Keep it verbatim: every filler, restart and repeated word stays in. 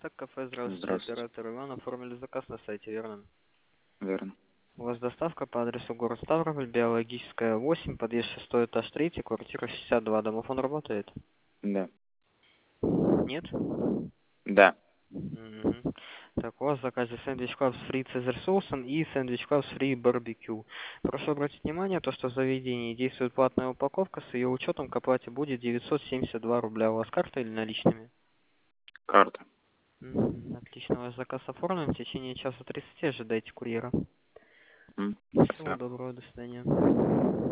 Спартак кафе, здравствуйте, Здравствуйте. оператор Иван, оформили заказ на сайте, верно? Верно. У вас доставка по адресу город Ставрополь, Биологическая, восемь, подъезд шестой, этаж три, квартира шестьдесят два, домофон работает? Да. Нет? Да. Мгм. Так, у вас в заказе сэндвич клаб с фри цезарь соусом и сэндвич клаб с фри барбекю. Прошу обратить внимание, то, что в заведении действует платная упаковка, с ее учетом к оплате будет девятьсот семьдесят два рубля. У вас карта или наличными? Карта. Мгм. Отлично, ваш заказ оформлен. В течение часа тридцати ожидайте курьера. М. Всего Всё. доброго, до свидания.